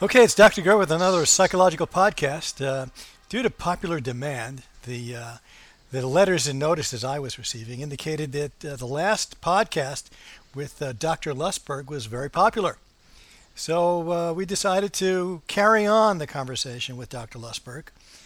Okay, it's Dr. Grow with another psychological podcast. Due to popular demand, the letters and notices I was receiving indicated that the last podcast with Dr. Lustberg was very popular. So we decided to carry on the conversation with Dr. Lustberg,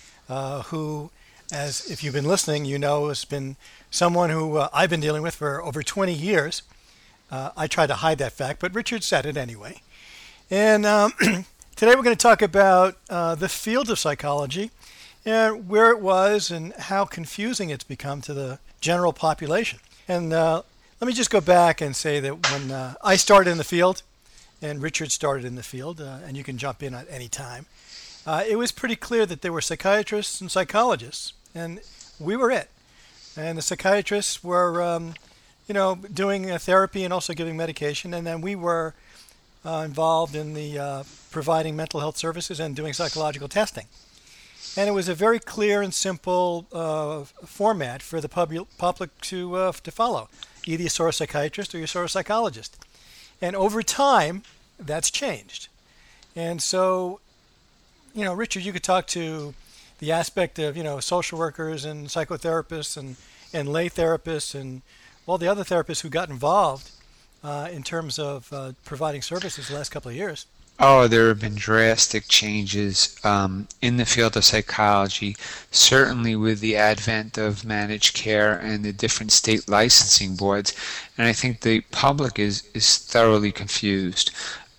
who, as if you've been listening, you know has been someone who I've been dealing with for over 20 years. I tried to hide that fact, but Richard said it anyway. And today we're going to talk about the field of psychology and where it was and how confusing it's become to the general population. And let me just go back and say that when I started in the field and Richard started in the field, and you can jump in at any time, it was pretty clear that there were psychiatrists and psychologists, and we were it. And the psychiatrists were, doing therapy and also giving medication, and then we were involved in the providing mental health services and doing psychological testing. And it was a very clear and simple format for the public to follow. Either you saw a psychiatrist or you saw a psychologist. And over time, that's changed. And so, Richard, you could talk to the aspect of, social workers and psychotherapists and lay therapists and all the other therapists who got involved in terms of providing services the last couple of years. Oh, there have been drastic changes in the field of psychology, certainly with the advent of managed care and the different state licensing boards. And I think the public is thoroughly confused.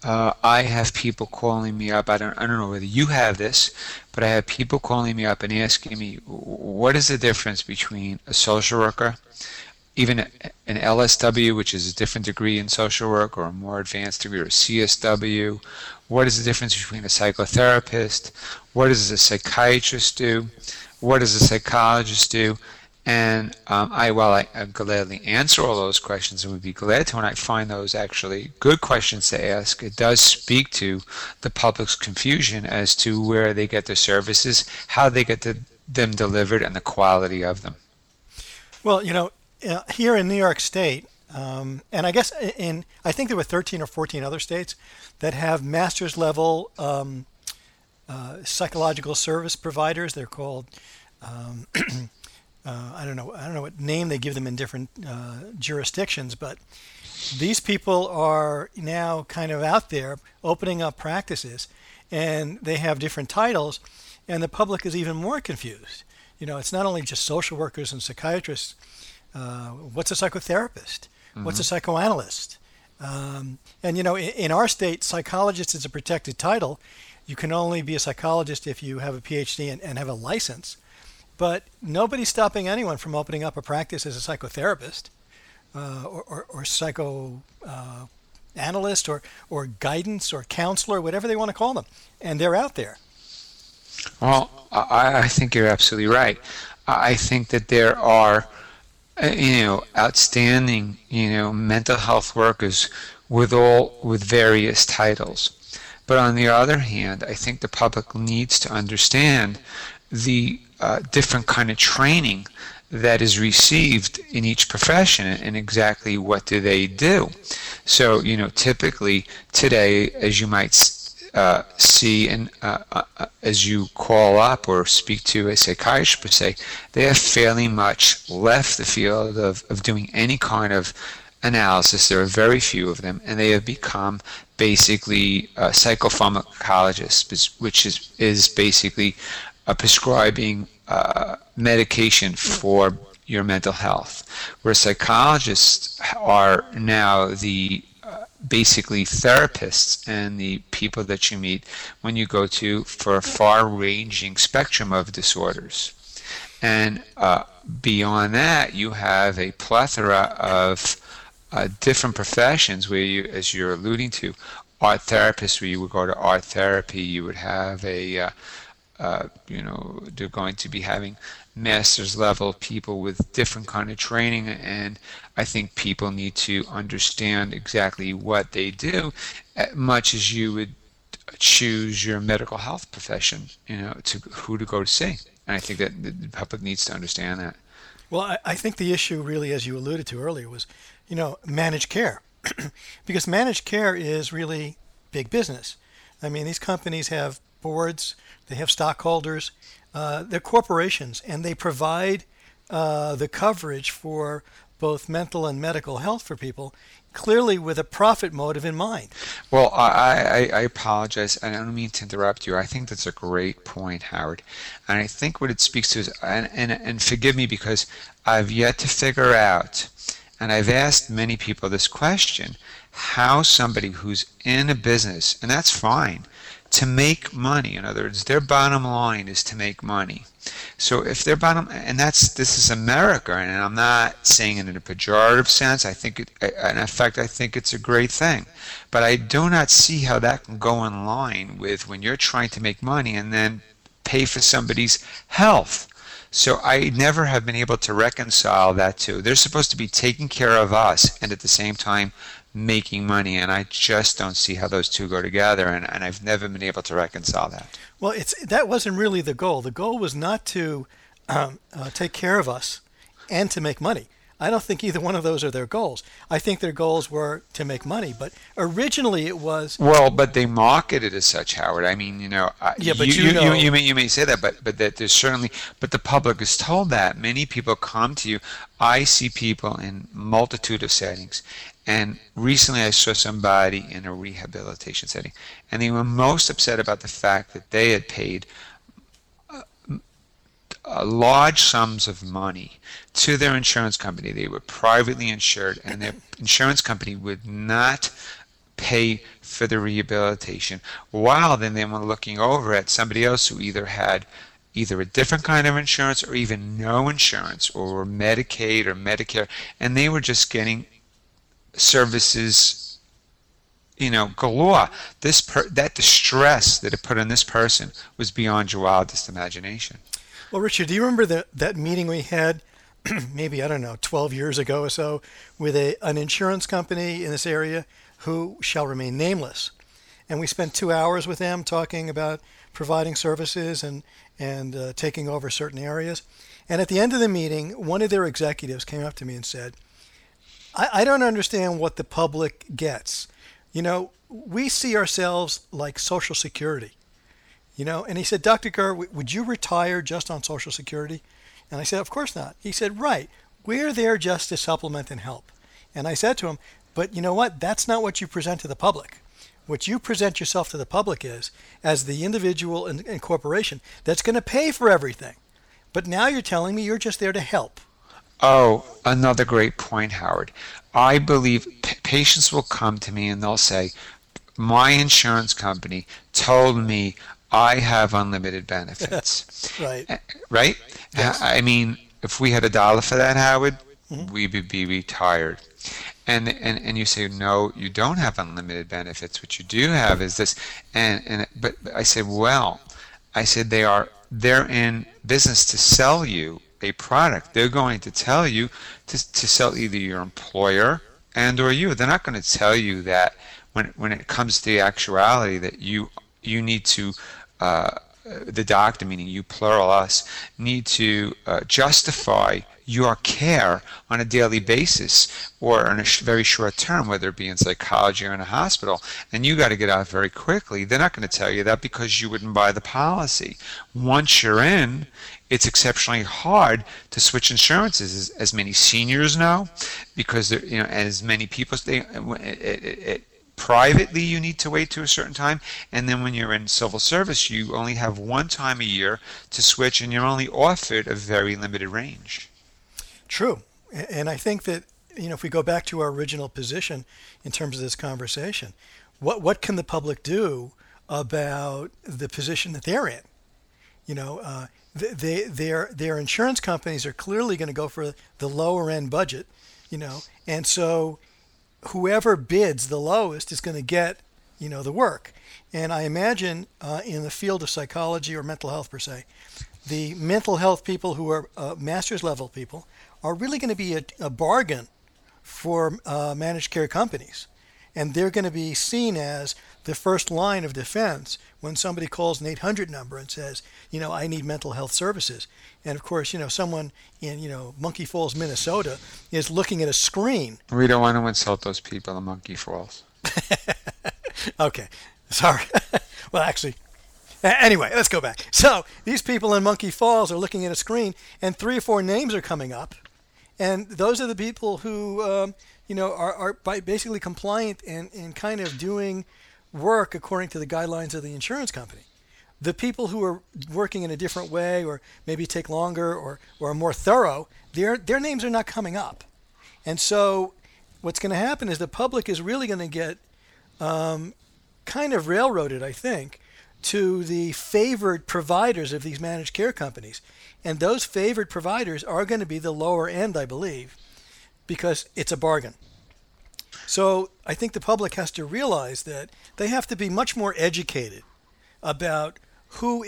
I have people calling me up. I don't know whether you have this, but I have people calling me up and asking me, what is the difference between a social worker, even an LSW, which is a different degree in social work, or a more advanced degree, or CSW? What is the difference between a psychotherapist? What does a psychiatrist do? What does a psychologist do? And I gladly answer all those questions and would be glad to when I find those actually good questions to ask. It does speak to the public's confusion as to where they get their services, how they get them delivered, and the quality of them. Well, here in New York State, and I guess I think there were 13 or 14 other states that have master's level psychological service providers. They're called I don't know what name they give them in different jurisdictions, but these people are now kind of out there opening up practices, and they have different titles, and the public is even more confused. It's not only just social workers and psychiatrists. What's a psychotherapist? Mm-hmm. What's a psychoanalyst? And in our state, psychologist is a protected title. You can only be a psychologist if you have a PhD and have a license. But nobody's stopping anyone from opening up a practice as a psychotherapist or psychoanalyst or guidance or counselor, whatever they want to call them. And they're out there. Well, I think you're absolutely right. I think that there are outstanding, mental health workers with various titles. But on the other hand, I think the public needs to understand the different kind of training that is received in each profession and exactly what do they do. So, typically today, as you might see and as you call up or speak to a psychiatrist per se, they have fairly much left the field of doing any kind of analysis. There are very few of them, and they have become basically psychopharmacologists, which is basically prescribing medication for your mental health, where psychologists are now the basically therapists and the people that you meet when you go to for a far-ranging spectrum of disorders. And beyond that, you have a plethora of different professions where you, as you're alluding to, art therapists, where you would go to art therapy, you would have they're going to be having master's level people with different kind of training, and I think people need to understand exactly what they do, as much as you would choose your medical health profession, to who to go to see. And I think that the public needs to understand that. Well, I think the issue really, as you alluded to earlier, was, managed care. Because managed care is really big business. I mean, these companies have boards, they have stockholders, they're corporations, and they provide the coverage for both mental and medical health for people, clearly with a profit motive in mind. Well, I apologize. I don't mean to interrupt you. I think that's a great point, Howard. And I think what it speaks to is, and forgive me because I've yet to figure out, and I've asked many people this question, how somebody who's in a business, and that's fine, to make money, in other words, their bottom line is to make money. So if their bottom, and this is America, and I'm not saying it in a pejorative sense. I think in fact, I think it's a great thing. But I do not see how that can go in line with when you're trying to make money and then pay for somebody's health. So I never have been able to reconcile that two. They're supposed to be taking care of us and at the same time making money, and I just don't see how those two go together, and I've never been able to reconcile that. Well, that wasn't really the goal. The goal was not to take care of us and to make money. I don't think either one of those are their goals. I think their goals were to make money, but originally it was. Well, but they market it as such, Howard. I mean, Yeah, but you may say that, but that there's certainly, but the public is told that. Many people come to you. I see people in multitude of settings. And recently I saw somebody in a rehabilitation setting, and they were most upset about the fact that they had paid large sums of money to their insurance company. They were privately insured, and their insurance company would not pay for the rehabilitation, while then they were looking over at somebody else who either had a different kind of insurance or even no insurance, or Medicaid or Medicare, and they were just getting services, galore. That distress that it put on this person was beyond your wildest imagination. Well, Richard, do you remember that meeting we had maybe, I don't know, 12 years ago or so with an insurance company in this area who shall remain nameless? And we spent 2 hours with them talking about providing services and taking over certain areas. And at the end of the meeting, one of their executives came up to me and said, I don't understand what the public gets. We see ourselves like Social Security. And he said, Dr. Gurr, would you retire just on Social Security? And I said, of course not. He said, right, we're there just to supplement and help. And I said to him, but you know what? That's not what you present to the public. What you present yourself to the public is as the individual and corporation that's going to pay for everything. But now you're telling me you're just there to help. Oh, another great point, Howard. I believe patients will come to me and they'll say, my insurance company told me I have unlimited benefits. Right. Right? Yes. I mean, if we had $1 for that, Howard, we would be retired. And you say, no, you don't have unlimited benefits. What you do have is this. But I said, they're in business to sell you a product. They're going to tell you to sell either your employer and or you. They're not going to tell you that when it comes to the actuality that you need to the doctor, meaning you, plural us, need to justify your care on a daily basis or in a very short term, whether it be in psychology or in a hospital, and you got to get out very quickly. They're not going to tell you that because you wouldn't buy the policy. Once you're in, it's exceptionally hard to switch insurances, as many seniors know, because as many people privately you need to wait to a certain time, and then when you're in civil service you only have one time a year to switch, and you're only offered a very limited range. True. And I think that if we go back to our original position in terms of this conversation, what can the public do about the position that they're in? Their insurance companies are clearly going to go for the lower end budget, and so whoever bids the lowest is going to get, the work. And I imagine in the field of psychology or mental health per se, the mental health people who are master's level people are really going to be a bargain for managed care companies. And they're going to be seen as the first line of defense when somebody calls an 800 number and says, I need mental health services. And of course, someone in, Monkey Falls, Minnesota is looking at a screen. We don't want to insult those people in Monkey Falls. Okay. Sorry. Well, actually, anyway, let's go back. So these people in Monkey Falls are looking at a screen, and 3 or 4 names are coming up, and those are the people who, are basically compliant and kind of doing work according to the guidelines of the insurance company. The people who are working in a different way, or maybe take longer, or are more thorough, their names are not coming up. And so what's going to happen is the public is really going to get kind of railroaded, I think, to the favored providers of these managed care companies. And those favored providers are going to be the lower end, I believe, because it's a bargain. So I think the public has to realize that they have to be much more educated about who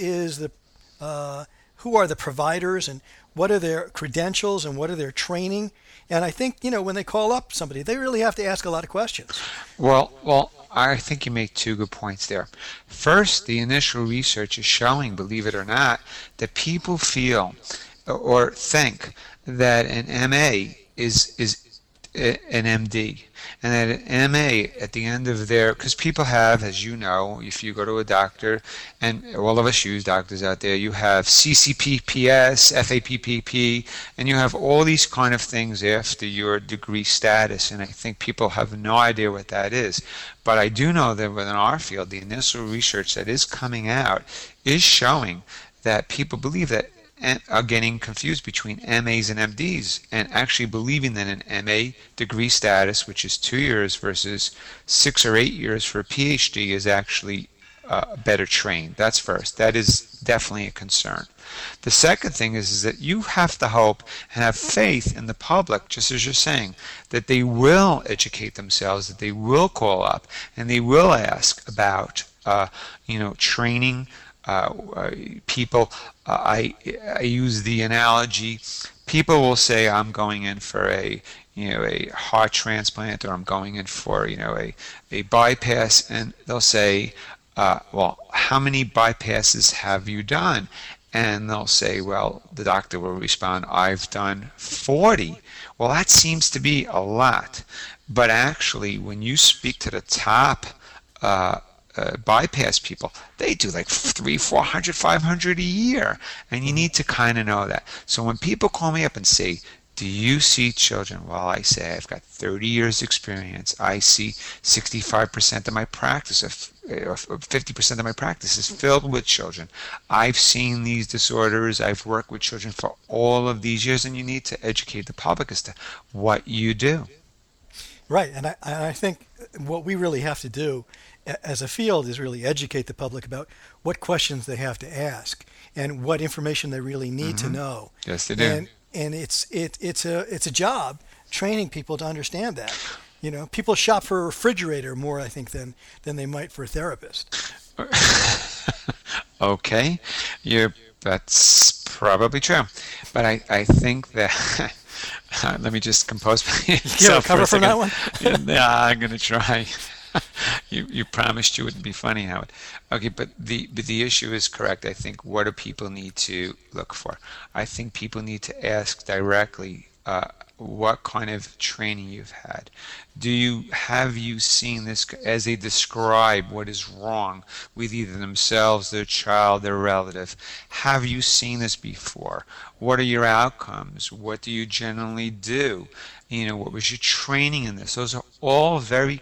are the providers, and what are their credentials, and what are their training. And I think, when they call up somebody, they really have to ask a lot of questions. Well, I think you make two good points there. First, the initial research is showing, believe it or not, that people feel or think that an MA is an MD, and that an MA at the end of their, because people have, as you know, if you go to a doctor, and all of us use doctors out there, you have CCPPS, FAPPP, and you have all these kind of things after your degree status, and I think people have no idea what that is. But I do know that within our field, the initial research that is coming out is showing that people believe that and are getting confused between MAs and MDs, and actually believing that an MA degree status, which is 2 years versus 6 or 8 years for a PhD, is actually better trained. That's first. That is definitely a concern. The second thing is that you have to hope and have faith in the public, just as you're saying, that they will educate themselves, that they will call up, and they will ask about training. People, I use the analogy, people will say, I'm going in for a heart transplant, or I'm going in for a bypass, and they'll say, well, how many bypasses have you done? And they'll say, well, the doctor will respond, I've done 40. Well, that seems to be a lot, but actually when you speak to the top bypass people, they do like 300, 400, 500 a year, and you need to kind of know that. So when people call me up and say, do you see children? Well, I say, I've got 30 years experience. I see 65% of my practice, or 50% of my practice is filled with children. I've seen these disorders. I've worked with children for all of these years, and you need to educate the public as to what you do. Right, and I think what we really have to do as a field is really educate the public about what questions they have to ask and what information they really need to know. Yes, they do. And it's a job training people to understand that. People shop for a refrigerator more, I think, than they might for a therapist. Okay, that's probably true, but I think that. Let me just compose myself. Cover from that one? Yeah, I'm going to try. You promised you wouldn't be funny, Howard. Okay, but the issue is correct. I think, what do people need to look for? I think people need to ask directly what kind of training you've had. Have you seen this as they describe what is wrong with either themselves, their child, their relative? Have you seen this before? What are your outcomes? What do you generally do? What was your training in this? Those are all very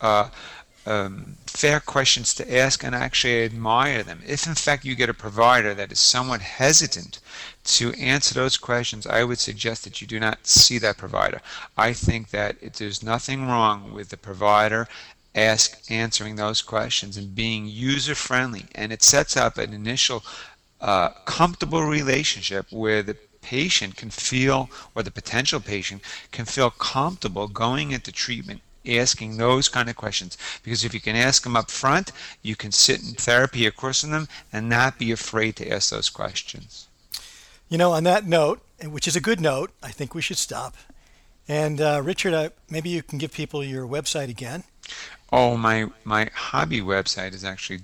fair questions to ask, and actually I admire them. If in fact you get a provider that is somewhat hesitant to answer those questions, I would suggest that you do not see that provider. I think that there's nothing wrong with the provider answering those questions and being user-friendly, and it sets up an initial comfortable relationship where the patient can feel, or the potential patient can feel comfortable going into treatment asking those kind of questions, because if you can ask them up front, you can sit in therapy or course on them and not be afraid to ask those questions. On that note, which is a good note, I think we should stop. And Richard, maybe you can give people your website again. Oh, my hobby website is actually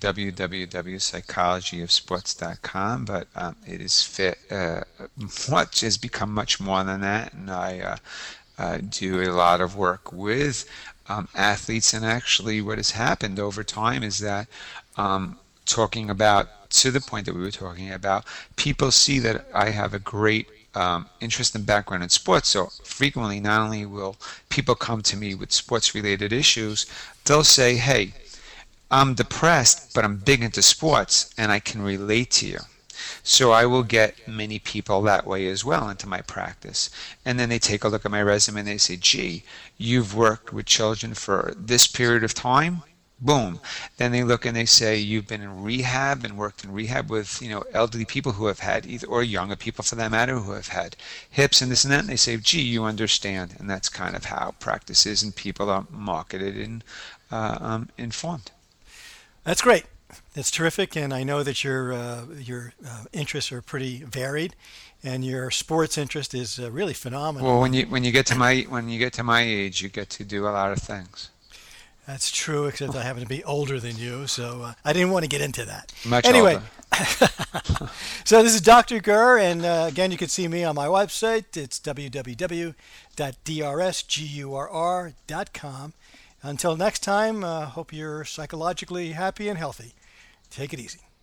www.psychologyofsports.com, but it is has become much more than that, and do a lot of work with athletes, and actually what has happened over time is that talking about, to the point that we were talking about, people see that I have a great interest and background in sports. So frequently, not only will people come to me with sports related issues, they'll say, hey, I'm depressed, but I'm big into sports and I can relate to you. So I will get many people that way as well into my practice. And then they take a look at my resume and they say, gee, you've worked with children for this period of time? Boom. Then they look and they say, you've been in rehab and worked in rehab with, elderly people who have had either, or younger people for that matter, who have had hips and this and that. And they say, gee, you understand. And that's kind of how practice is, and people are marketed and informed. That's great. That's terrific, and I know that your interests are pretty varied, and your sports interest is really Well, phenomenal. when you get to my age, you get to do a lot of things. That's true, except I happen to be older than you, so I didn't want to get into that. Much Anyway, older. so this is Dr. Gurr, and again, you can see me on my website. It's www.drsgurr.com. Until next time, hope you're psychologically happy and healthy. Take it easy.